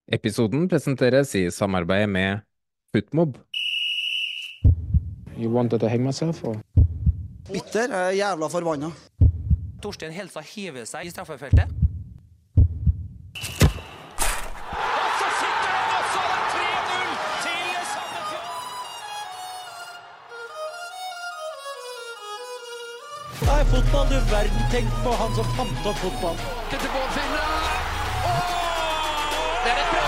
Episoden presenteres i samarbeid med Footmob. You wanted to hang myself, or? Bitter, jeg er jævla forbanna. Torstein Helsa hiver seg i straffefeltet. Og så sitter han også! 3-0 til Sandefjord! Nei, fotball, du verden. Tenk på han som fant opp fotball. Til båtfinner. Det er et bra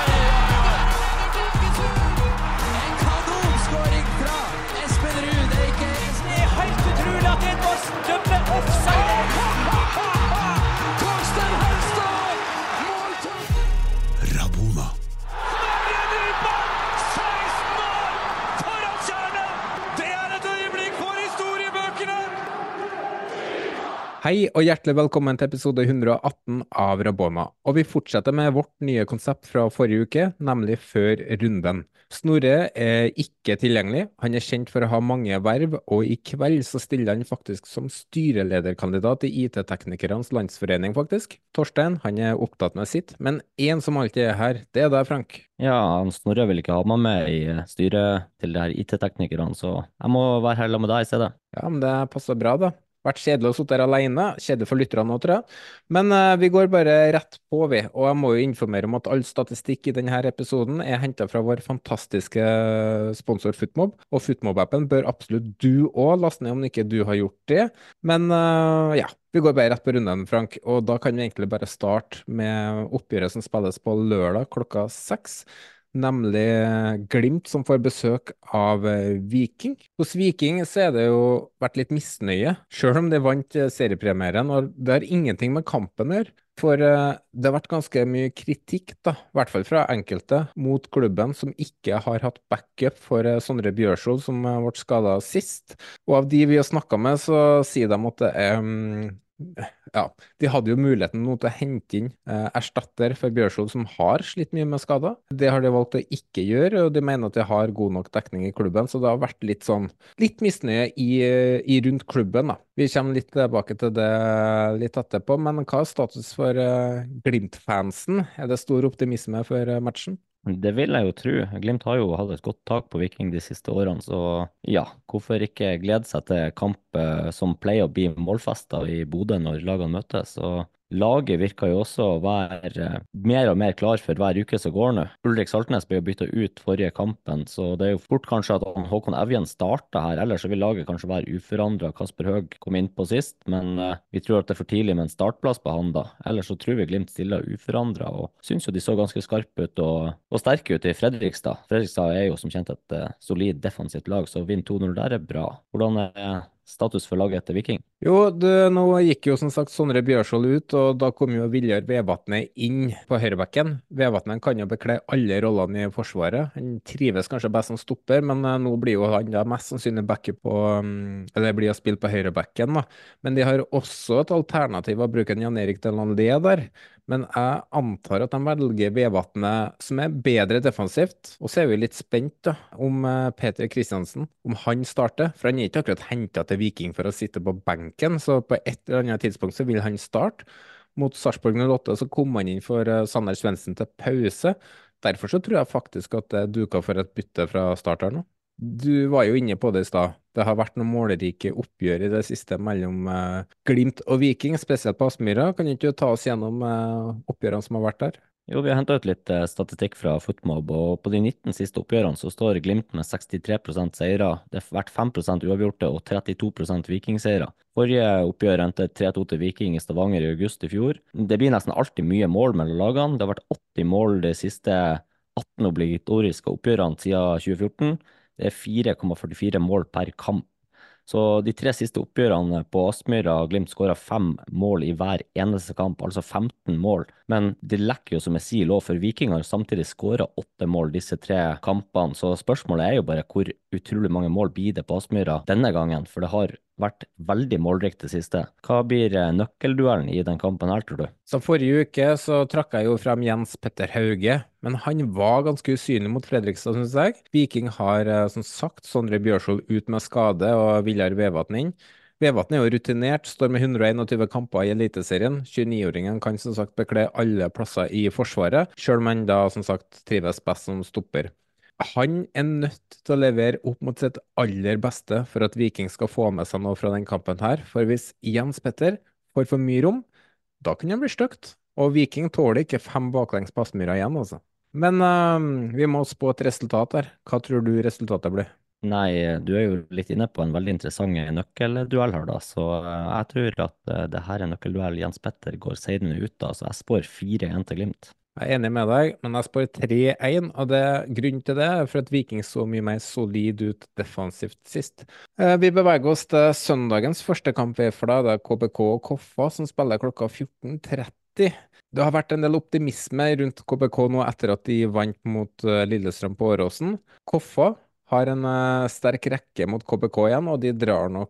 en kanonskåring fra Espen Ruud. Det er helt utrolig at Edvard dømmer offside. Torstein Helstad! Måltid! Rabona. Florian Rydberg! 16 år! Foran kjernen! Det er et øyeblikk for historiebøkene! Hei og hjertelig velkommen til episode 118 av Rabona. Og vi fortsetter med vårt nye konsept fra forrige uke, nemlig Før runden. Snorre er ikke tilgjengelig. Han er kjent for å ha mange verv, og i kveld så stiller han faktisk som styrelederkandidat i IT-teknikernes landsforening faktisk. Torstein, han er opptatt med sitt, men en som alltid er her, det er deg, Frank. Ja, Snorre vil ikke ha meg med i styret til de her IT-teknikerne, så jeg må være her sammen med deg i stedet. Ja, men det passer bra da. Vært kjedelig å sitte her alene, kjedelig for lytterne nå, tror jeg. Men vi går bare rett på, vi. Og jeg må jo informere om at all statistikk i denne episoden er hentet fra vår fantastiske sponsor Footmob. Og Footmob-appen bør absolutt du også laste ned om ikke du har gjort det. Men ja, vi går bare rett på runden, Frank. Og da kan vi egentlig bare starte med oppgjøret som spilles på lørdag klokka 6. Nemlig Glimt som får besøk av Viking. Hos Viking så er det jo vært litt misnøye, selv om de vant seriepremieren, og det har ingenting med kampen å gjøre. For det har vært ganske mye kritikk, da, i hvert fall fra enkelte, mot klubben som ikke har hatt backup for Sondre Bjørsol, som ble skadet sist. Og av de vi har snakket med, så sier de at det er ja, de hadde jo muligheten nå til å hente inn erstatter for Bjørsol som har slitt mye med skader. Det har de valgt å ikke gjøre, og de mener at de har god nok dekning i klubben, så det har vært litt misnøye i rundt klubben da. Vi kommer litt tilbake til det litt etterpå, men hva er status for Glimt-fansen? Er det stor optimisme for matchen? Det vil jeg jo tro. Glimt har jo hatt et godt tak på Viking de siste årene, så ja, hvorfor ikke glede seg til kamp som pleier å bli målfester i Bodø når lagene møtes, og laget virker jo også å være mer og mer klar for hver uke som går nå. Ulrik Saltnes ble jo byttet ut forrige kampen, så det er jo fort kanskje at Håkon Evjen starter her, ellers så vil laget kanskje være uforandret. Kasper Høeg kom inn på sist, men vi tror at det er for tidlig med en startplass på han da. Ellers så tror vi Glimt stiller uforandret, og synes jo de så ganske skarpe ut og sterke ut i Fredrikstad. Fredrikstad er jo som kjent et solid defensivt lag, så vinn 2-0 der er bra. Hvordan er status for laget etter Viking? Jo, nå gikk jo som sagt Sondre Bjørsol ut, og da kom jo Viljar Vevatnet inn på høyrebacken. Vevatnet kan jo bekle alle rollene i forsvaret. Han trives kanskje best som stopper, men nå blir jo han da mest sannsynlig backup på, eller blir å spille på høyrebacken da. Men de har også et alternativ å bruke en Jan Erik Delandé der. Men jeg antar at de velger Vevatnet som er bedre defensivt. Og så er vi litt spent da, om Peter Kristiansen, om han starter. For han er ikke akkurat hentet til Viking for å sitte på benken, så på et eller annet tidspunkt så vil han starte. Mot Sarpsborg 08 så kom han inn for Sander Svendsen til pause. Derfor så tror jeg faktisk at det er duket for et bytte fra start her nå. Du var jo inne på det i stad. Det har vært noen målerike oppgjør i det siste mellom Glimt og Viking, spesielt på Aspmyra. Kan du ikke ta oss gjennom oppgjørene som har vært der? Jo, vi har hentet ut litt statistikk fra Footmob, og på de 19 siste oppgjørene så står Glimt med 63% seire. Det har vært 5% uavgjorte og 32% vikingseiere. Forrige oppgjør endte 3-2 til Viking i Stavanger i august i fjor. Det blir nesten alltid mye mål mellom lagene. Det har vært 80 mål de siste 18 obligatoriske oppgjørene siden 2014. Det er 4,44 mål per kamp. Så de 3 siste oppgjørene på Aspmyra og Glimt skåret 5 mål i hver eneste kamp, altså 15 mål. Men det lekker jo som jeg sier lov, for Viking har samtidig skåret 8 mål disse 3 kampene. Så spørsmålet er jo bare hvor utrolig mange mål blir det på Aspmyra denne gangen, for det har vært veldig målrikt det siste. Hva blir nøkkelduellen i den kampen her, tror du? Så forrige uke så trakk jeg jo frem Jens Petter Hauge, men han var ganske usynlig mot Fredrikstad, synes jeg. Viking har som sagt Sondre Bjørsol ut med skade og Viljar Vevatnet inn. Vevatn er jo rutinert, står med 121 kamper i Eliteserien. 29-åringen kan som sagt bekle alle plasser i Forsvaret, selv om han da som sagt trives best som stopper. Han er nødt til å levere opp mot sitt aller beste for at Viking skal få med seg noe fra den kampen her, for hvis Jens Petter får for mye rom, da kan det bli stygt. Og Viking tåler ikke 5 baklengs passmyrer igjen, altså. Men vi må spå et resultat her. Hva tror du resultatet blir? Nei, du er jo litt inne på en veldig interessant nøkkelduell her, da. Så jeg tror at det her er nøkkelduell Jens Petter går seirende ut av. Så jeg spår 4-1 til Glimt. Jeg er enig med deg, men jeg spår 3-1, og grunnen til det er for at Viking så mye mer solid ut defensivt sist. Vi beveger oss til søndagens første kamp for deg. Det er KBK og Koffa som spiller klokka 14:30. Det har vært en del optimisme rundt KBK nå etter at de vant mot Lillestrøm på Åråsen. Koffa har en sterk rekke mot KBK igjen, og de drar nok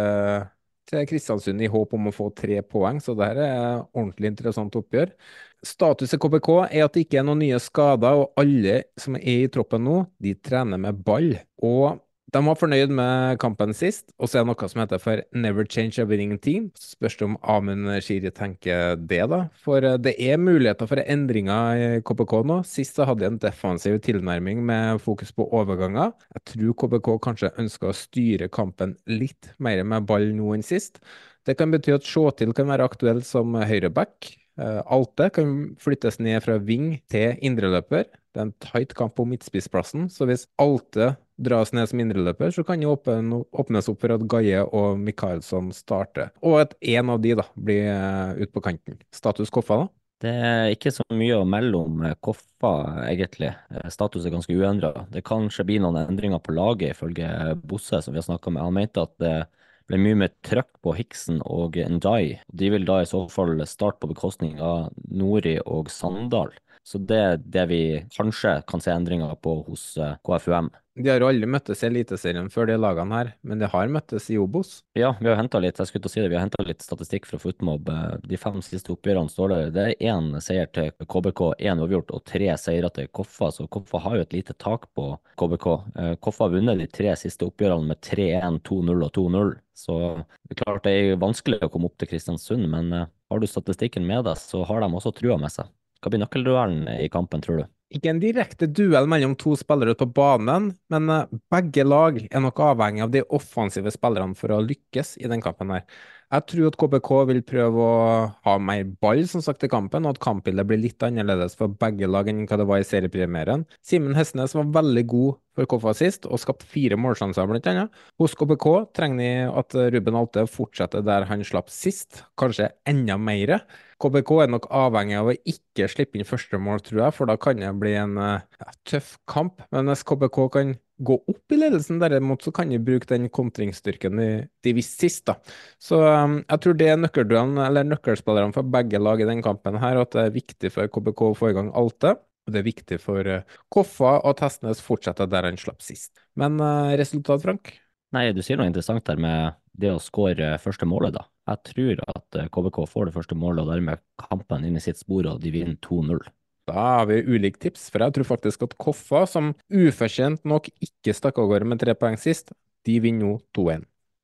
til Kristiansund i håp om å få 3 poeng, så dette er ordentlig interessant oppgjør. Status i KBK er at det ikke er noen nye skader, og alle som er i troppen nå, de trener med ball. Og de var fornøyd med kampen sist, og så er det noe som heter for Never Change a Winning Team. Så spørs det om Amund Shiri tenker det, da. For det er muligheter for endringer i KBK nå. Sist så hadde de en defensiv tilnærming med fokus på overganger. Jeg tror KBK kanskje ønsker å styre kampen litt mer med ball nå enn sist. Det kan bety at Sjåtil kan være aktuell som høyreback. Alte kan flyttes ned fra wing til indreløper. Det er en tight kamp på midtspissplassen, så hvis Alte dras ned som indreløper, så kan det åpnes opp for at Gaie og Mikaelsson starter. Og at en av de da blir ut på kanten. Status Koffa da? Det er ikke så mye å melde om Koffa, egentlig. Status er ganske uendret. Det kan kanskje bli noen endringer på laget, ifølge Bosse, som vi har snakket med. Han mente at det ble mye mer trøkk på Hiksen og Ndai. De vil da i så fall starte på bekostning av Nori og Sandal. Så det er det vi kanskje kan se endringer på hos KFUM. De har jo aldri møttes i Eliteserien før de lagene her, men de har møttes i Obos. Ja, vi har hentet litt, jeg skulle til å si det, vi har hentet litt statistikk fra Footmob. De 5 siste oppgjørene står det er 1 seier til KBK, 1 uavgjort og 3 seirer til Koffa, så Koffa har jo et lite tak på KBK. Koffa har vunnet de 3 siste oppgjørene med 3-1, 2-0 og 2-0, så det er klart det er vanskelig å komme opp til Kristiansund, men har du statistikken med deg, så har de også trua med seg. Hva blir nøkkelduellen i kampen, tror du? Ikke en direkte duell mellom 2 spillere ute på banen, men begge lag er nok avhengig av de offensive spillerne for å lykkes i den kampen her. Jeg tror at KBK vil prøve å ha mer ball som sagt i kampen, og at kampbildet blir litt annerledes for begge lag enn hva det var i seriepremieren. Simen Hestnes var veldig god for Koffa sist, og skapte 4 målsjanser blant annet. Hos KBK trenger de at Ruben Alte fortsetter der han slapp sist, kanskje enda mer. KBK er nok avhengig av å ikke slippe inn første mål, tror jeg, for da kan det bli en tøff kamp. Men hvis KBK kan gå opp i ledelsen derimot, så kan de bruke den kontringsstyrken de viste sist, da. Så jeg tror det er nøkkelspillerne for begge lag i den kampen her, og at det er viktig for KBK å få i gang Alte. Og det er viktig for Koffa og Hestnes fortsette der han slapp sist. Men resultat, Frank? Nei, du sier noe interessant der med det å skåre første målet, da. Jeg tror at KBK får det første målet, og dermed kampen inn i sitt spor, og de vinner 2-0. Da har vi ulike tips, for jeg tror faktisk at Koffa, som ufortjent nok ikke stakk av gårde med 3 poeng sist, de vinner nå 2-1.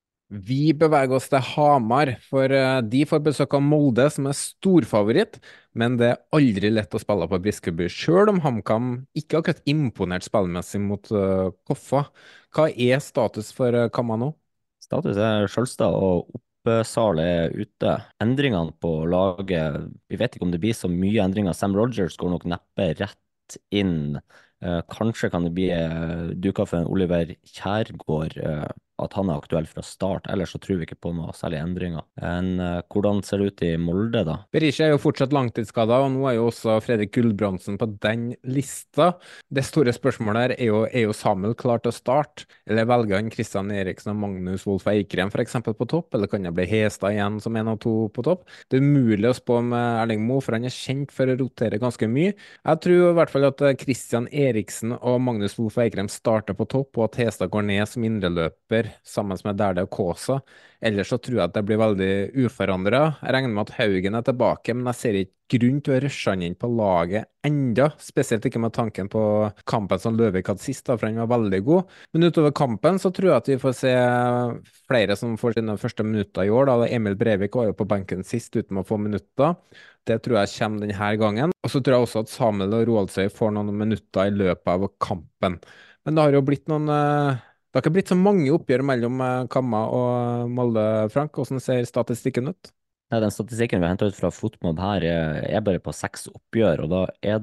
Vi beveger oss til Hamar, for de får besøk av Molde, som er storfavoritt, men det er aldri lett å spille på Briskeby, selv om HamKam ikke har akkurat imponert spillmessig mot Koffa. Hva er status for Kamma nå? Status er Skjølstad og Oppsal er ute. Endringene på laget, vi vet ikke om det blir så mye endringer. Sam Rogers går nok neppe rett inn. Kanskje kan det bli duket for en Oliver Kjærgaard, at han er aktuell fra start, ellers så tror vi ikke på noe særlig endringer. Hvordan ser det ut i Molde da? Berisha er jo fortsatt langtidsskadet, og nå er jo også Fredrik Gulbrandsen på den lista. Det store spørsmålet her er jo Samuel klar til å starte, eller velger han Christian Eriksen og Magnus Wolff Eikrem for eksempel på topp, eller kan det bli Hestad igjen som en av 2 på topp? Det er umulig å spå med Erling Moe, for han er kjent for å rotere ganske mye. Jeg tror i hvert fall at Christian Eriksen og Magnus Wolff Eikrem starter på topp, og at Hestad går ned som indreløper sammen med Dæhlie og Kaasa. Ellers så tror jeg at det blir veldig uforandret. Jeg regner med at Haugen er tilbake, men jeg ser ikke grunn til å rushe han inn på laget enda, spesielt ikke med tanken på kampen som Løvik hadde sist, da, for han var veldig god. Men utover kampen så tror jeg at vi får se flere som får sine første minutter i år. Da. Emil Breivik var jo på benken sist uten å få minutter. Det tror jeg kommer denne gangen. Og så tror jeg også at Samuel og Roaldsøy får noen minutter i løpet av kampen. Men det har jo blitt noen det har ikke blitt så mange oppgjør mellom Kamma og Molde, Frank. Hvordan ser statistikken ut? Nei, den statistikken vi har hentet ut fra Fotmob her er bare på 6 oppgjør, og da er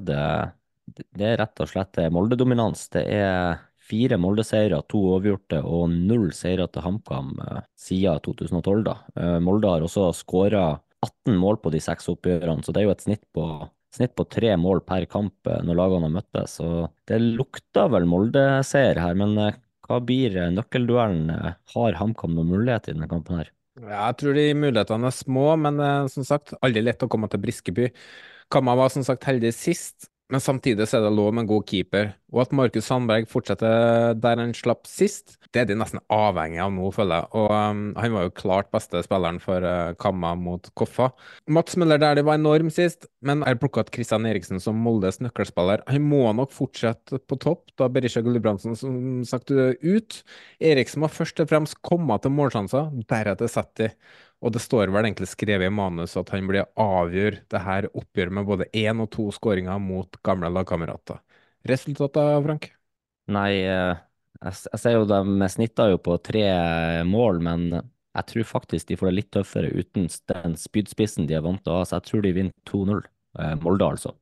det er rett og slett Molde-dominans. Det er 4 Molde-seiere, 2 overgjorte og 0 seiere til HamKam siden 2012 da. Molde har også skåret 18 mål på de 6 oppgjørene, så det er jo et snitt på 3 mål per kamp når lagene har møttes. Så det lukter vel Molde-seier her, men hva blir nøkkelduellen? Har HamKam noen mulighet i denne kampen her? Ja, jeg tror de mulighetene er små, men som sagt, aldri lett å komme til Briskeby. Kamma var som sagt heldig sist, men samtidig så er det lov med en god keeper. Og at Markus Sandberg fortsetter der han slapp sist, det er de nesten avhengig av nå, føler jeg. Og han var jo klart beste spilleren for Kamma mot Koffa. Mats Møller der det var enorm sist, men jeg har plukket Christian Eriksen som Moldes nøkkelspiller. Han må nok fortsette på topp, da Berisha Gulbrandsen som sagt ut. Eriksen må først og fremst komme til målsjanser, deretter sette de. Og det står vel egentlig skrevet i manus at han blir avgjør det her oppgjør med både 1 og 2 skåringer mot gamle lagkamerater. Resultatet, Frank? Nei, jeg ser jo de snitter jo på 3 mål, men jeg tror faktisk de får det litt tøffere uten den spydspissen de er vant til å ha, så jeg tror de vinner 2-0. Molde altså.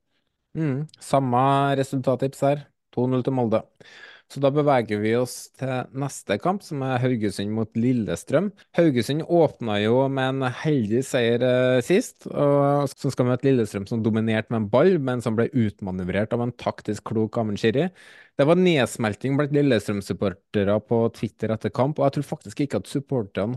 Samme resultattips her. 2-0 til Molde. Så da beveger vi oss til neste kamp, som er Haugesund mot Lillestrøm. Haugesund åpna jo med en heldig seier sist, og så skal vi møte Lillestrøm som dominerte med en ball, men som ble utmanøvrert av en taktisk klok Amund Shiri. Det var nedsmelting blant Lillestrøm-supportere på Twitter etter kamp, og jeg tror faktisk ikke at supporterne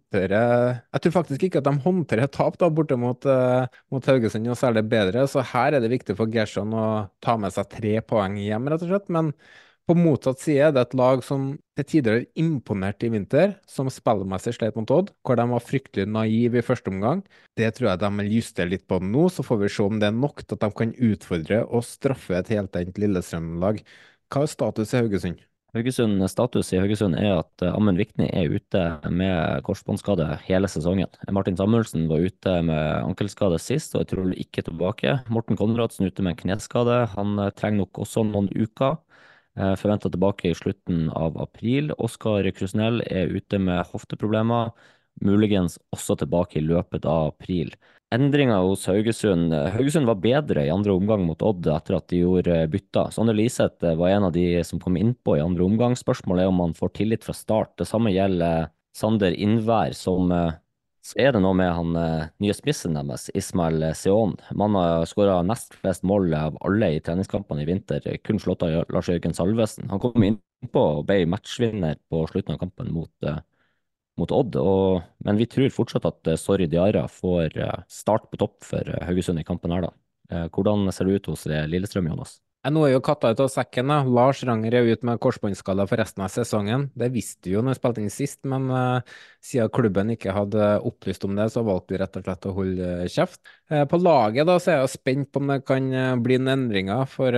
håndterer tap da, borte mot Haugesund, og så er det bedre. Så her er det viktig for Gerson å ta med seg 3 poeng hjem, rett og slett, men på motsatt side er det et lag som til tider har imponert i vinter, som spillmessig slet mot Odd, hvor de var fryktelig naive i første omgang. Det tror jeg de vil justere litt på nå, så får vi se om det er nok til at de kan utfordre og straffe et heltent Lillestrøm-lag. Hva er status i Haugesund? Status i Haugesund er at Amund Vikne er ute med korsbåndskade hele sesongen. Martin Samuelsen var ute med ankelskade sist og er trolig ikke tilbake. Morten Konradsen ute med kneskade. Han trenger nok også noen uker. Forventet tilbake i slutten av april. Oskar Krusnell er ute med hofteproblemer, muligens også tilbake i løpet av april. Endringer hos Haugesund. Haugesund var bedre i andre omgang mot Odd etter at de gjorde bytta. Sander Liseth var en av de som kom innpå i andre omgang. Spørsmålet er om han får tillit fra start. Det samme gjelder Sander Innvær, som så er det noe med han nye spissen deres, Ismail Seon. Man har skåret nest flest mål av alle i treningskampene i vinter, kun slått av Lars Jørgen Salvesen. Han kom inn på og ble matchvinner på slutten av kampen mot Odd, men vi tror fortsatt at Sorry Diarra får start på topp for Haugesund i kampen her da. Hvordan ser det ut hos Lillestrøm, Jonas? Nå er jo katta ut av sekken da. Lars Ranger er ut med korsbåndskala for resten av sesongen. Det visste vi jo når vi spilte inn sist, men siden klubben ikke hadde opplyst om det, så valgte vi rett og slett å holde kjeft. På laget da, så er jeg spent på om det kan bli en endringer, for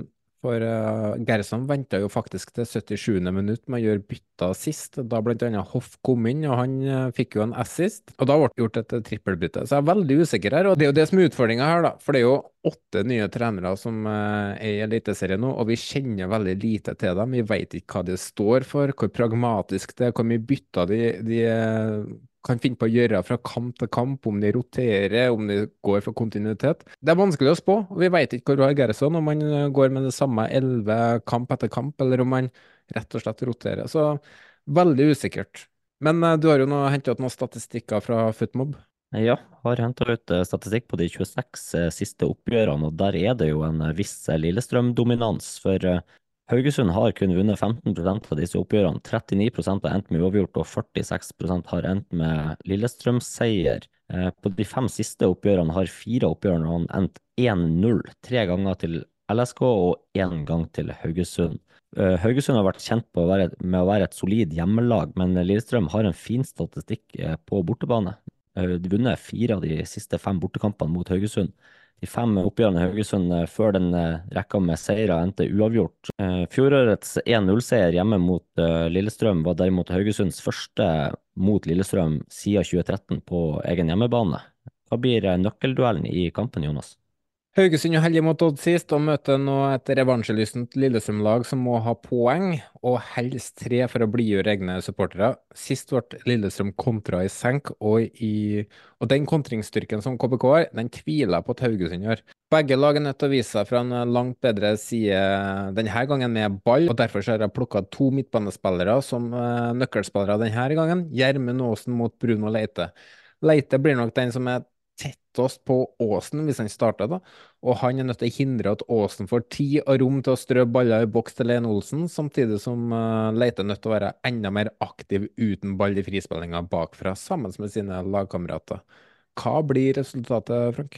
Gerson ventet jo faktisk til 77. minutt med å gjøre bytta sist. Da blant annet Hoff kom inn, og han fikk jo en assist, og da ble det gjort et trippelbytte. Så jeg er veldig usikker her, og det er jo det som er utfordringen her da, for det er jo 8 nye trenere som er i Eliteserien nå, og vi kjenner veldig lite til dem. Vi vet ikke hva de står for, hvor pragmatisk det er, hvor mye bytta de kan finne på å gjøre fra kamp til kamp, om de roterer, om de går for kontinuitet. Det er vanskelig å spå, og vi vet ikke hvor Roar Gerson, om han går med det samme 11 kamp etter kamp, eller om han rett og slett roterer. Så veldig usikkert. Men du har jo hentet ut noen statistikker fra Footmob. Ja, har hentet ut statistikk på de 26 siste oppgjørene, og der er det jo en viss Lillestrøm-dominans, for Haugesund har kun vunnet 15% av disse oppgjørene, 39% har endt med uavgjort, og 46% har endt med Lillestrøm-seier. På de 5 siste oppgjørene har 4 oppgjørene endt 1-0, 3 ganger til LSK og én gang til Haugesund. Haugesund har vært kjent med å være et solid hjemmelag, men Lillestrøm har en fin statistikk på bortebane. De har vunnet 4 av de siste 5 bortekampene mot Haugesund. De 5 oppgjørene i Haugesund før den rekka med seire endte uavgjort. Fjorårets 1-0-seier hjemme mot Lillestrøm var derimot Haugesunds første mot Lillestrøm siden 2013 på egen hjemmebane. Hva blir nøkkelduellen i kampen, Jonas? Haugesund er heldig mot Odd sist, og møter nå et revansjelystent Lillestrøm-lag som må ha poeng, og helst 3 for å blidgjøre egne supportere. Sist ble Lillestrøm kontra i senk, og den kontringsstyrken som KBK har, den tviler jeg på at Haugesund gjør. Begge lag er nødt til å vise seg fra en langt bedre side denne gangen med ball, og derfor har jeg plukket 2 midtbanespillere som nøkkelspillere denne gangen. Gjermund Aasen mot Bruno Leite. Leite blir nok den som er tettest på Aasen hvis han starter, da. Og han er nødt til å hindre at Aasen får tid og rom til å strø baller i boks til Lene Olsen, samtidig som Leite er nødt til å være enda mer aktiv uten ball i frispillinga bakfra, sammen med sine lagkamerater. Hva blir resultatet, Frank?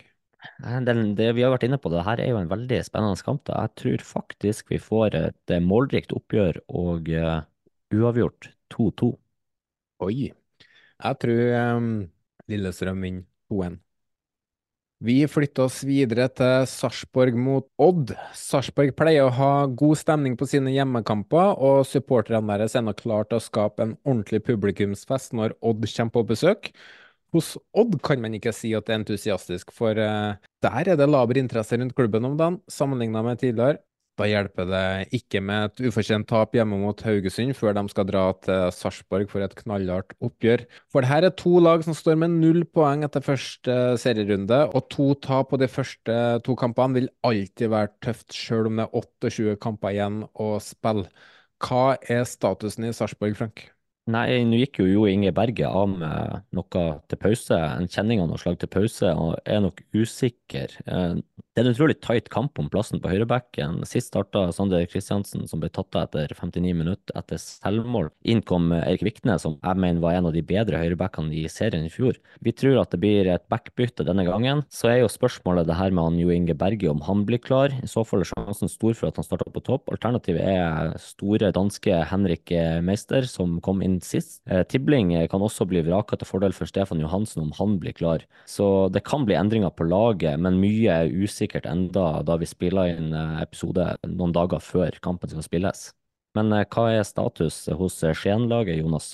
Det vi har vært inne på, det her er jo en veldig spennende kamp. Da. Jeg tror faktisk vi får et målrikt oppgjør og uavgjort 2-2. Oi, jeg tror Lillestrøm vinner 2-1. Vi flytter oss videre til Sarpsborg mot Odd. Sarpsborg pleier å ha god stemning på sine hjemmekamper, og supporterne deres er nå klar til å skape en ordentlig publikumsfest når Odd kommer på besøk. Hos Odd kan man ikke si at det er entusiastisk, for der er det laber interesse rundt klubben om dagen, sammenlignet med tidligere. Da hjelper det ikke med et ufortjent tap hjemme mot Haugesund før de skal dra til Sarpsborg for et knallhardt oppgjør. For det her er 2 lag som står med 0 poeng etter første serierunde, og 2 tap på de første 2 kampene vil alltid være tøft, selv om det er 28 kamper igjen å spille. Hva er statusen i Sarpsborg, Frank? Nei, nå gikk jo Inge Berge av med noe til pause, en kjenning av noe slag til pause, og er nok usikker. Det er en utrolig tight kamp om plassen på høyrebacken. Sist startet Sander Kristiansen, som ble tatt av etter 59 minutter etter selvmål. Inn kom Erik Vikne, som jeg mener var en av de bedre høyrebackene i serien i fjor. Vi tror at det blir et backbytte denne gangen. Så er jo spørsmålet det her med han Inge Berge, om han blir klar. I så fall er sjansen stor for at han starter på topp. Alternativet er store danske Henrik Meister, som kom inn sist. Tibling kan også bli vraket til fordel for Stefan Johansen om han blir klar. Så det kan bli endringer på laget, men mye er usikkert enda da vi spiller inn episode noen dager før kampen skal spilles. Men hva er status hos Skien-laget, Jonas?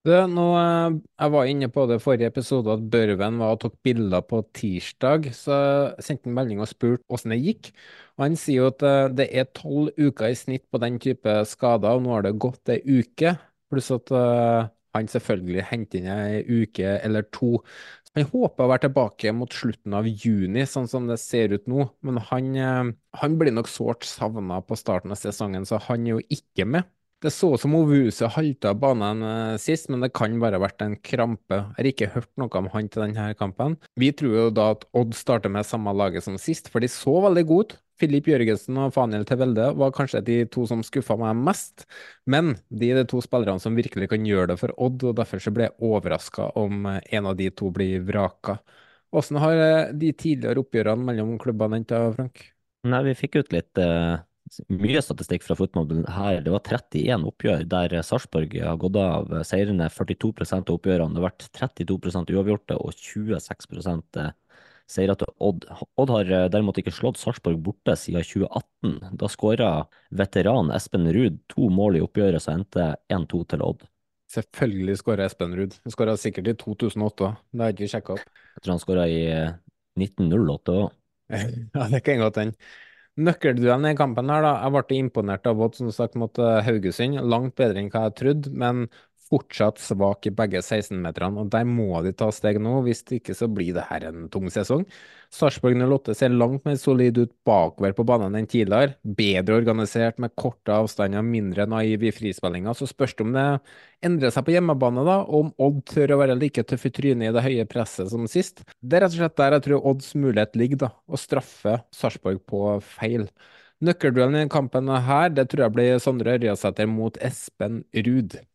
Jeg var inne på det forrige episode at Børven var og tok bilder på tirsdag, så jeg sendte en melding og spurte hvordan det gikk. Og han sier jo at det er 12 uker i snitt på den type skader, og nå har det gått en uke, pluss at han selvfølgelig henter inn en uke eller 2. Han håper å være tilbake mot slutten av juni, sånn som det ser ut nå, men han blir nok sårt savnet på starten av sesongen, så han er jo ikke med. Det så ut som Ovuse halta av banen sist, men det kan bare ha vært en krampe. Jeg har ikke hørt noe om han til denne kampen. Vi tror jo da at Odd starter med samme laget som sist, for de så veldig gode ut. Filip Jørgensen og Faniel Tevelde var kanskje de 2 som skuffet meg mest, men de er de 2 spillerne som virkelig kan gjøre det for Odd, og derfor så ble jeg overrasket om en av de 2 blir vraka. Hvordan har de tidligere oppgjørene mellom klubbene endt, Frank? Nei, vi fikk ut litt mye statistikk fra Footmob her. Det var 31 oppgjør der Sarpsborg har gått av seirene 42% av oppgjørene. Det har vært 32% uavgjorte og 26% seier til Odd. Odd har derimot ikke slått Sarpsborg borte siden 2018. Da skåret veteran Espen Ruud 2 mål i oppgjøret, så endte 1-2 til Odd. Selvfølgelig skåret Espen Ruud. Han skåret sikkert i 2008, det har jeg ikke sjekket opp. Jeg tror han skåret i 1908 også. Ja, det kan godt hende. Nøkkelduellen i kampen her da, jeg ble imponert av Odd som sagt mot Haugesund, langt bedre enn hva jeg trodde, men fortsatt svak i begge 16-meterne, og der må de ta steg nå, hvis ikke så blir det her en tung sesong. Sarpsborg 08 ser langt mer solid ut bakover på banen enn tidligere, bedre organisert med korte avstander, mindre naiv i frispillinga, så spørs det om det endrer seg på hjemmebane da, og om Odd tør å være like tøff i trynet i det høye presset som sist. Det er rett og slett der jeg tror Odds mulighet ligger da, å straffe Sarpsborg på feil. Nøkkelduellen i kampen her, det tror jeg blir Sondre Ørjasæter mot Espen Ruud.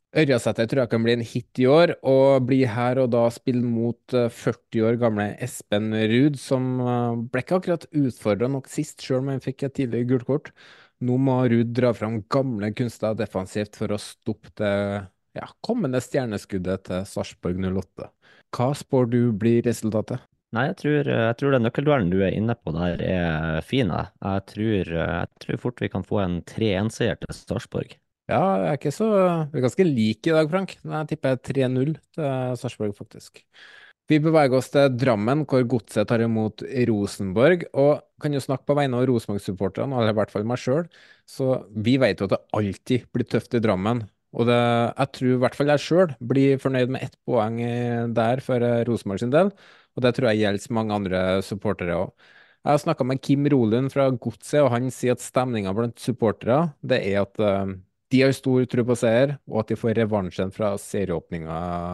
Ørjasæter tror jeg kan bli en hit i år, og bli her og da spille mot 40 år gamle Espen Ruud, som ble ikke akkurat utfordret nok sist, selv om han fikk et tidlig gult kort. Nå må Ruud dra fram gamle kunster defensivt for å stoppe det kommende stjerneskuddet til Sarpsborg 08. Hva spår du blir resultatet? Nei, jeg tror den nøkkelduellen du er inne på der er fin. Jeg tror fort vi kan få en 3-1-seier til Sarpsborg. Ja, vi er ganske like i dag, Frank. Jeg tipper 3-0 til Sarpsborg, faktisk. Vi beveger oss til Drammen, hvor Godset tar imot Rosenborg, og kan jo snakke på vegne av Rosenborg-supporterne, eller i hvert fall meg selv, så vi vet jo at det alltid blir tøft i Drammen, og jeg tror i hvert fall jeg selv blir fornøyd med 1 poeng der for Rosenborg sin del, og det tror jeg gjelder mange andre supportere også. Jeg har snakket med Kim Rolund fra Godset, og han sier at stemningen blant supportere, det er at de har stor tro på seier, og at de får revansjen fra serieåpninga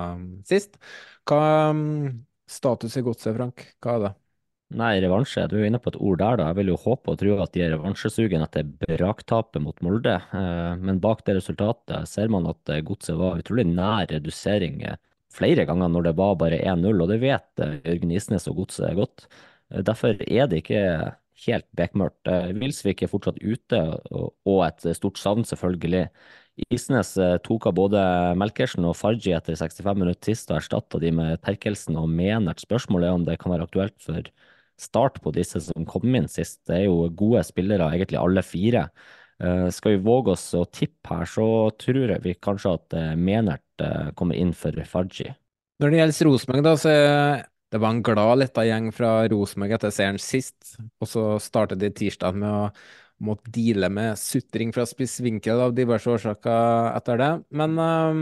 sist. Hva status i Godset, Frank? Hva er det? Nei, revansje. Du er inne på et ord der, da. Jeg vil jo håpe og tro at de er revansjesugen etter braktapet mot Molde. Men bak det resultatet ser man at Godset var utrolig nær redusering flere ganger når det var bare 1-0, og det vet Jørgen Isnes og Godset godt. Derfor er det ikke helt bekmørkt. Vilsvik er fortsatt ute, og et stort savn selvfølgelig. Isnes tok av både Melkersen og Farji etter 65 minutter sist og erstattet de med Terkelsen og Menert. Spørsmålet er om det kan være aktuelt for start på disse som kom inn sist. Det er jo gode spillere, egentlig alle fire. Skal vi våge oss å tippe her, så tror jeg vi kanskje at Menert kommer inn for Farji. Når det gjelder Rosenborg, da, så det var en glad, letta gjeng fra Rosenborg etter seieren sist, og så startet de tirsdag med å måtte deale med sutring fra spissvinkel av diverse årsaker etter det. Men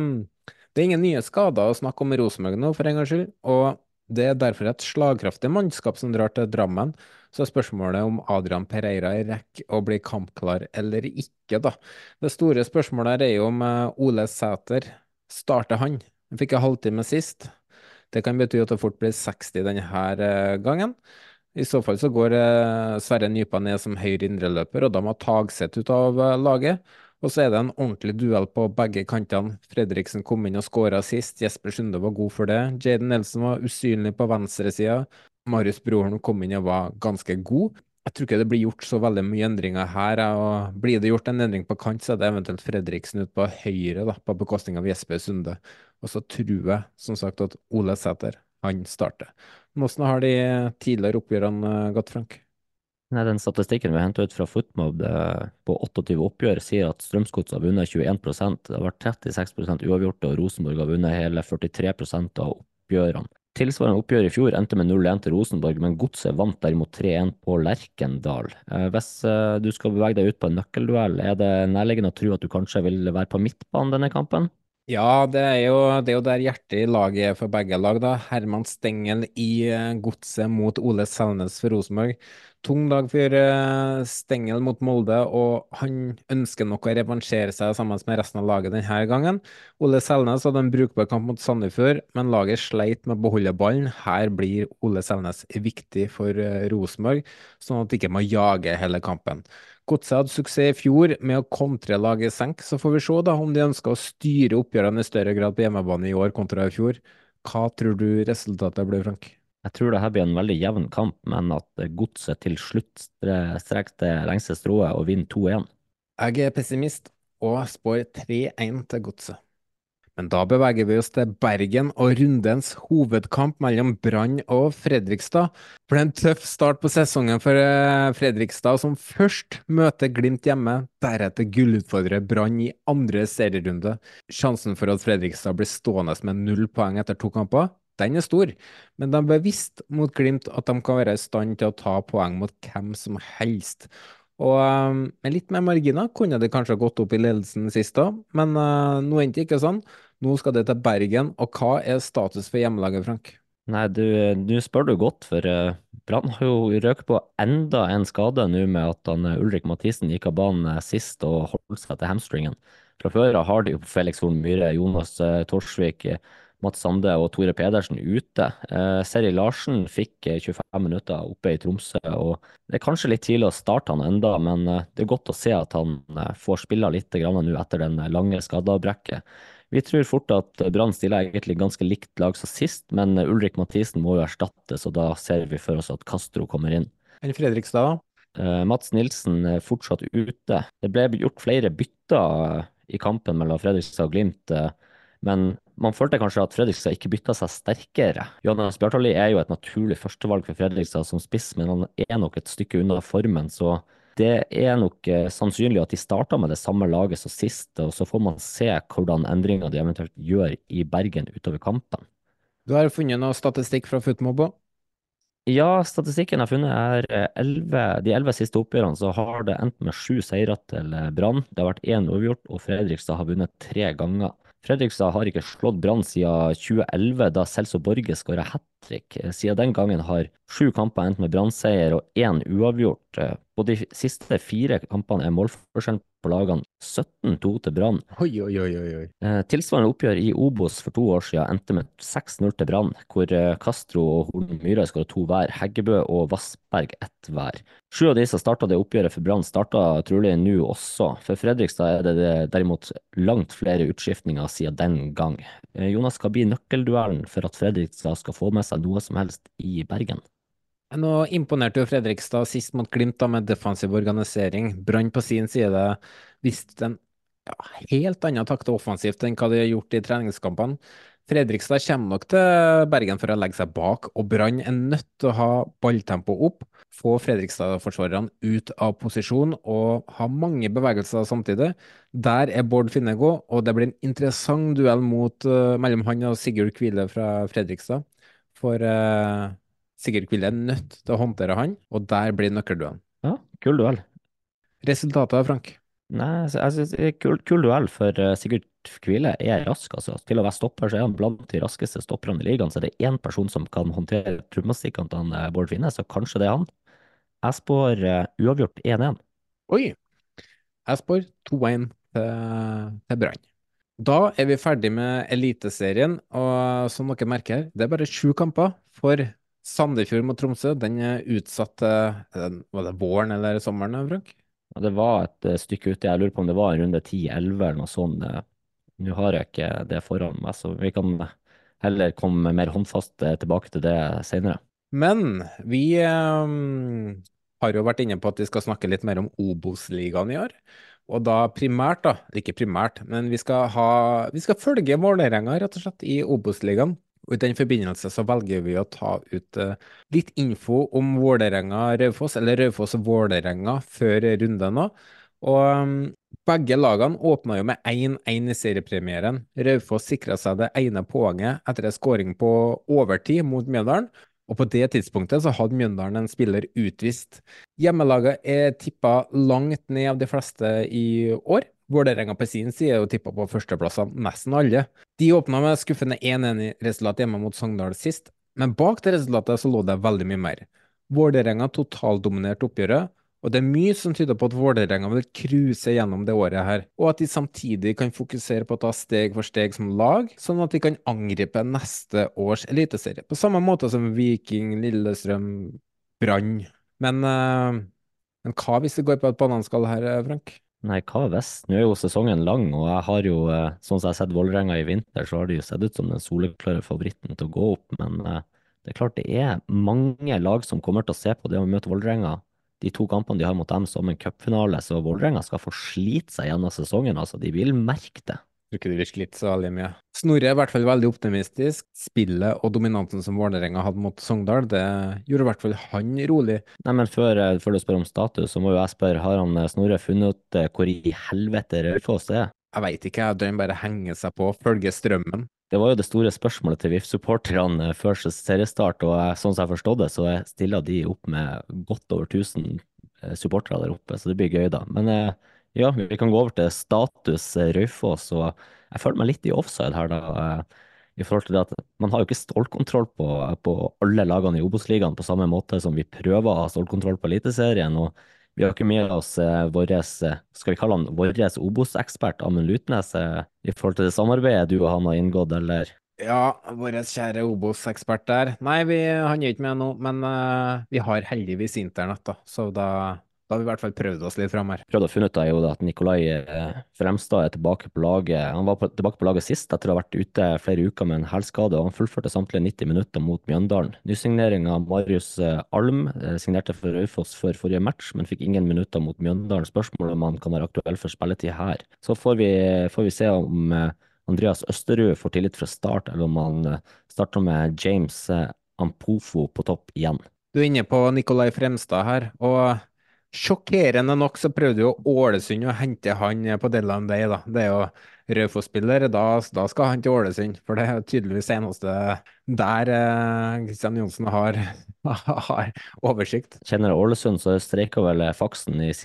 det er ingen nye skader å snakke om i Rosenborg nå, for en gangs skyld, og det er derfor et slagkraftig mannskap som drar til Drammen. Så er spørsmålet om Adrian Pereira rekker å bli kampklar eller ikke, da. Det store spørsmålet her er jo om Ole Sæter starter han. Han fikk en halvtime sist. Det kan bety at det fort blir 60 denne gangen. I så fall så går Sverre Nypa ned som høyre indreløper, og da må Tagseth ut av laget. Og så er det en ordentlig duell på begge kantene. Fredriksen kom inn og skåra sist. Jesper Sunde var god for det. Jaden Nelson var usynlig på venstresida. Marius Broholm kom inn og var ganske god. Jeg tror ikke det blir gjort så veldig mye endringer her. Og blir det gjort en endring på kant, så er det eventuelt Fredriksen ut på høyre, da, på bekostning av Jesper Sunde. Og så tror jeg som sagt at Ole Sæter, han starter. Hvordan har de tidligere oppgjørene gått, Frank? Nei, den statistikken vi hentet ut fra Footmob på 28 oppgjør sier at Strømsgodset har vunnet 21%. Det har vært 36% uavgjorte, og Rosenborg har vunnet hele 43% av oppgjørene. Tilsvarende oppgjør i fjor endte med 0-1 til Rosenborg, men Godset vant derimot 3-1 på Lerkendal. Hvis du skal bevege deg ut på en nøkkelduell, er det nærliggende å tro at du kanskje vil være på midtbanen denne kampen? Ja, det er jo der hjertet i laget er for begge lag, da. Herman Stengel i Godset mot Ole Selnes for Rosenborg. Tung dag for Stengel mot Molde, og han ønsker nok å revansjere seg sammen med resten av laget denne gangen. Ole Selnes hadde en brukbar kamp mot Sandefjord, men laget sleit med å beholde ballen. Her blir Ole Selnes viktig for Rosenborg, sånn at de ikke må jage hele kampen. Godset hadde suksess i fjor med å kontre laget senk, så får vi se da om de ønsker å styre oppgjørene i større grad på hjemmebane i år kontra i fjor. Hva tror du resultatet blir, Frank? Jeg tror det her blir en veldig jevn kamp, men at Godset til slutt strekker det lengste strået og vinner 2-1. Jeg er pessimist og spår 3-1 til Godset. Men da beveger vi oss til Bergen og rundens hovedkamp mellom Brann og Fredrikstad. For det er en tøff start på sesongen for Fredrikstad, som først møter Glimt hjemme, deretter gullutfordrer Brann i andre serierunde. Sjansen for at Fredrikstad blir stående med 0 poeng etter 2 kamper, den er stor, men de har bevisst mot Glimt at de kan være i stand til å ta poeng mot hvem som helst. Og med litt mer marginer kunne de kanskje gått opp i ledelsen sist da, men nå endte det ikke sånn. Nå skal det til Bergen, og hva er status for hjemmelaget, Frank? Nei, du spør du godt, for Brann har jo røkt på enda en skade nå med at Ulrik Mathisen gikk av banen sist og holdt seg til hamstringen. Fra før har de jo Felix Horn Myhre, Jonas Torsvik, Mats Sande og Tore Pedersen ute. Seri Larsen fikk 25 minutter oppe i Tromsø, og det er kanskje litt tidlig å starte han enda, men det er godt å se at han får spille litt grann nå etter den lange skadeavbrekket. Vi tror fort at Brann stiller egentlig ganske likt lag som sist, men Ulrik Mathisen må jo erstattes, og da ser vi for oss at Castro kommer inn. Enn Fredrikstad, da? Mats Nilsen er fortsatt ute. Det ble gjort flere bytter i kampen mellom Fredrikstad og Glimt, men man følte kanskje at Fredrikstad ikke bytta seg sterkere. Jonas Bjartali er jo et naturlig førstevalg for Fredrikstad som spiss, men han er nok et stykke unna formen, så det er nok sannsynlig at de starter med det samme laget som sist, og så får man se hvordan endringer de eventuelt gjør i Bergen utover kampen. Du har funnet noe statistikk fra Footmob også? Ja, statistikken jeg har funnet er de 11 siste oppgjørene, så har det endt med 7 seire til Brann. Det har vært 1 uavgjort, og Fredrikstad har vunnet 3 ganger. Fredrikstad har ikke slått Brann siden 2011, da Celso Borges skåret hat-trick. Siden den gangen har 7 kamper endt med Brann-seier og 1 uavgjort. På de siste 4 kampene er målforskjellen på lagene 17-2 til Brann. Oi, oi, oi, oi, oi. Tilsvarende oppgjør i Obos for 2 år siden endte med 6-0 til Brann, hvor Castro og Horn Myhre skåret 2 hver, Heggebø og Vassberg 1 hver. 7 av de som startet det oppgjøret for Brann startet trolig nå også. For Fredrikstad er det derimot langt flere utskiftninger siden den gang. Jonas, hva blir nøkkelduellen for at Fredrikstad skal få med seg noe som helst i Bergen? Nå imponerte jo Fredrikstad sist mot Glimt da med defensiv organisering. Brann på sin side viste en helt annen takt offensivt enn hva de har gjort i treningskampene. Fredrikstad kommer nok til Bergen for å legge seg bak, og Brann er nødt til å ha balltempo opp, få Fredrikstad-forsvarerne ut av posisjon og ha mange bevegelser samtidig. Der er Bård Finne god, og det blir en interessant duell mellom han og Sigurd Kvile fra Fredrikstad. For Sigurd Kvile er nødt til å håndtere han, og der blir nøkkelduellen. Ja, kul duell. Resultatet, Frank? Nei, jeg synes det er kul duell, for Sigurd Kvile er rask, altså. Til å være stopper så er han blant de raskeste stopperne i ligaen, så det er én person som kan håndtere trommastikkene til Bård Finne, så kanskje det er han. Jeg spår uavgjort 1-1. Oi! Jeg spår 2-1 til Brann. Da er vi ferdig med Eliteserien, og som dere merker her, det er bare 7 kamper for Sandefjord mot Tromsø. Den er utsatt til, var det våren eller sommeren, Frank? Og det var et stykke ute, jeg lurer på om det var en runde 10-11 eller noe sånt. Nå har jeg ikke det foran meg, så vi kan heller komme mer håndfast tilbake til det senere. Men vi har jo vært inne på at vi skal snakke litt mer om Obos-ligaen i år. Og da primært, ikke primært, men vi skal følge Vålerenga rett og slett i Obos-ligaen. Og i den forbindelse så velger vi å ta ut litt info om Vålerenga-Raufoss, eller Raufoss-Vålerenga før runden nå. Og begge lagene åpna jo med 1-1 i seriepremieren. Raufoss sikret seg det ene poenget etter en skåring på overtid mot Mjøndalen. Og på det tidspunktet så hadde Mjøndalen en spiller utvist. Hjemmelaget er tippet langt ned av de fleste i år. Vålerenga på sin side er jo tippet på førsteplassene, nesten alle. De åpna med skuffende 1-1-resultat hjemme mot Sogndal sist, men bak det resultatet så lå det veldig mye mer. Vålerenga totaldominerte oppgjøret, og det er mye som tyder på at Vålerenga vil cruise gjennom det året her, og at de samtidig kan fokusere på å ta steg for steg som lag, sånn at de kan angripe neste års eliteserie, på samme måte som Viking, Lillestrøm, Brann. Men hva hvis det går på et bananskall her, Frank? Nei, hva hvis? Nå er jo sesongen lang, og jeg har jo, sånn som jeg har sett Vålerenga i vinter, så har de jo sett ut som den soleklare favoritten til å gå opp, men det er klart det er mange lag som kommer til å se på det å møte Vålerenga. De 2 kampene de har mot dem som en cupfinale, så Vålerenga skal få slite seg gjennom sesongen, altså de vil merke det. Jeg tror ikke de vil slite så veldig mye. Snorre er i hvert fall veldig optimistisk. Spillet og dominansen som Vålerenga hadde mot Sogndal, det gjorde i hvert fall han rolig. Nei, men før du spør om status, så må jo jeg spørre, har han Snorre funnet ut hvor i helvete Raufoss er? Jeg vet ikke, den bare henger seg på, følger strømmen. Det var jo det store spørsmålet til VIF-supporterne før seriestart, og sånn som jeg forstod det, så stiller de opp med godt over 1000 supportere der oppe, så det blir gøy da. Men ja, vi kan gå over til status Raufoss, og jeg føler meg litt i offside her da, i forhold til det at man har jo ikke stålkontroll på alle lagene i Obos-ligaen på samme måte som vi prøver å ha stålkontroll på Eliteserien, og vi har ikke med oss skal vi kalle han våres Obos-ekspert Amund Lutnes i forhold til det samarbeidet du og han har inngått, eller? Ja, vår kjære Obos-ekspert der. Nei, han er ikke med nå, men vi har heldigvis internett da, så da Da har vi i hvert fall prøvd oss litt fram her. Prøvd å finne ut av er jo at Nikolai Fremstad er tilbake på laget. Han var tilbake på laget sist etter å ha vært ute flere uker med en hælskade, og han fullførte samtlige 90 minutter mot Mjøndalen. Nysignering av Marius Alm signerte for Raufoss før forrige match, men fikk ingen minutter mot Mjøndalen. Spørsmålet om han kan være aktuell for spilletid her. Så får vi se om Andreas Østerud får tillit fra start, eller om han starter med James Ampofo på topp igjen. Du er inne på Nikolai Fremstad her, og sjokkerende nok så prøvde jo Ålesund å hente han på deadline day, da. Det er jo Raufoss-spiller, da skal han til Ålesund, for det er tydeligvis eneste der Kristian Johnsen har oversikt. Kjenner jeg Ålesund, så streiket vel faksen i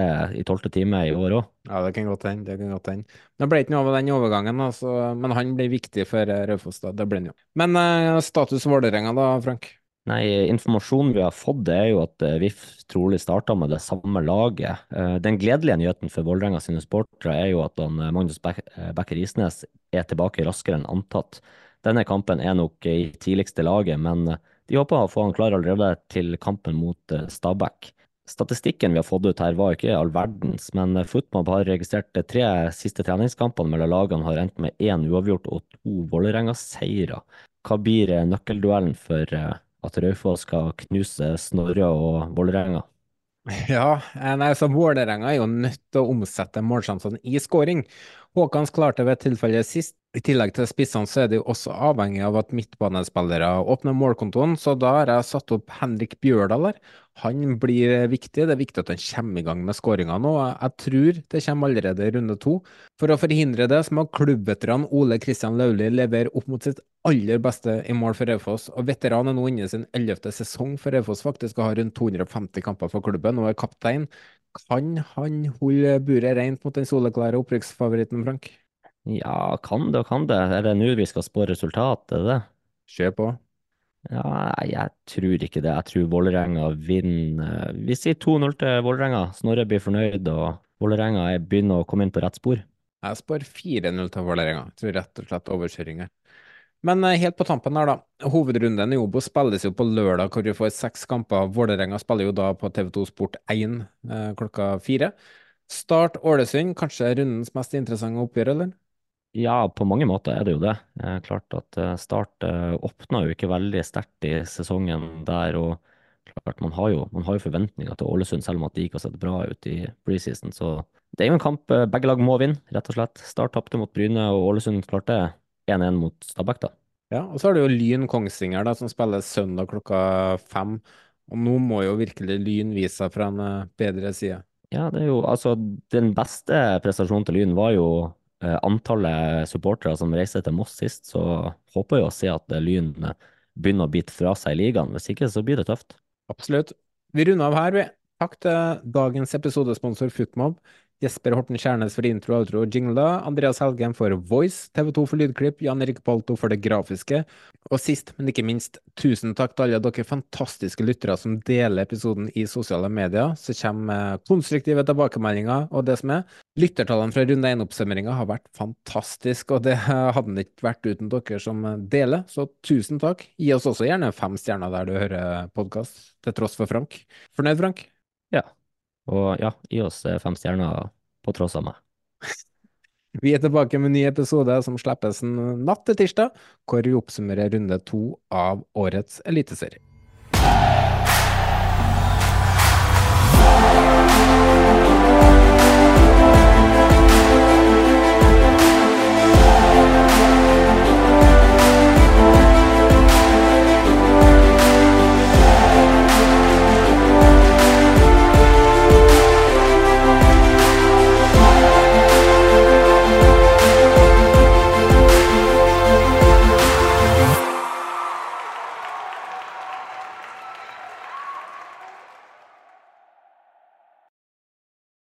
12. time i år også. Ja, det kan godt hende, det kan godt hende. Det ble ikke noe av den overgangen, altså, men han ble viktig for Raufoss, da, det ble han jo. Men status Vålerenga da, Frank? Nei, informasjonen vi har fått, det er jo at VIF trolig startet med det samme laget. Den gledelige nyheten for Vålerenga sine sportere er jo at Magnus Bekker Isnes er tilbake raskere enn antatt. Denne kampen er nok i tidligste laget, men de håper å få han klar allerede til kampen mot Stabæk. Statistikken vi har fått ut her var ikke all verdens, men Footmob har registrert 3 siste treningskampene mellom lagene har endt med 1 uavgjort og 2 Vålerenga-seiere. Hva blir nøkkelduellen for at Raufoss skal knuse Snorre og Vålerenga? Ja, nei, så Vålerenga er jo nødt til å omsette målsjansene i scoring. Håkans klarte ved tilfellet sist. I tillegg til spissene så er det jo også avhengig av at midtbanespillere åpner målkontoen, så da har jeg satt opp Henrik Bjørdal her. Han blir viktig, det er viktig at han kommer i gang med scoringa nå. Jeg tror det kommer allerede i runde 2. For å forhindre det så må klubbveteran Ole Kristian Lauli levere opp mot sitt aller beste i mål for Raufoss, og veteran er nå inne i sin 11. sesong for Raufoss faktisk, og har rundt 250 kamper for klubben og er kaptein. Kan han holde buret rent mot den soleklare opprykksfavoritten, Frank? Ja, kan det og kan det. Er det nå vi skal spå resultat, er det det? Kjør på. Ja, nei, jeg tror ikke det. Jeg tror Vålerenga vinner. Vi sier 2-0 til Vålerenga. Snorre blir fornøyd, og Vålerenga begynner å komme inn på rett spor. Jeg spår 4-0 til Vålerenga. Jeg tror rett og slett overkjøring her. Men helt på tampen her da, hovedrunden i Obos spilles jo på lørdag, hvor vi får 6 kamper. Vålerenga spiller jo da på TV2 Sport 1 klokka 4. Start Ålesund, kanskje rundens mest interessante oppgjør, eller? Ja, på mange måter er det jo det. Klart at Start åpna jo ikke veldig sterkt i sesongen der, og klart man har jo forventninger til Ålesund, selv om at de ikke har sett bra ut i preseason. Så det er jo en kamp begge lag må vinne, rett og slett. Start tapte mot Bryne, og Ålesund klarte 1-1 mot Stabæk da. Ja, og så har du jo Lyn Kongsvinger da, som spiller søndag klokka 5. Og nå må jo virkelig Lyn vise seg fra en bedre side. Ja, det er jo, altså, den beste prestasjonen til Lyn var jo antallet supportere som reiste til Moss sist, så håper jeg å se at Lyn begynner å bite fra seg i ligaen. Hvis ikke, så blir det tøft. Absolutt. Vi runder av her, vi. Takk til dagens episodesponsor Footmob. Jesper Horten Kjærnes for intro, outro og jingle, Andreas Helgen for voice, TV2 for lydklipp, Jan Erik Balto for det grafiske, og sist, men ikke minst, tusen takk til alle dere fantastiske lyttere som deler episoden i sosiale medier, så kommer konstruktive tilbakemeldinger, og det som lyttertallene fra runde 1-oppsummeringen har vært fantastisk, og det hadde det ikke vært uten dere som deler, så tusen takk. Gi oss også gjerne 5 stjerner der du hører podcast, til tross for Frank. Fornøyd, Frank? Ja. Og ja, gi oss 5 stjerner på tross av meg. Vi er tilbake med en ny episode som slippes natt til tirsdag, hvor vi oppsummerer runde 2 av årets eliteserie.